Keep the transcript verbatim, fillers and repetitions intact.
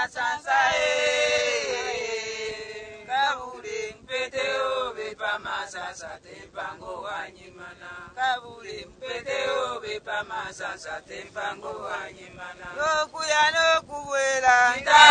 masansa e kabule mpete obe pa masansa tempango wanyimana kabule mpete obe pa masansa tempango wanyimana lokuya lokuwela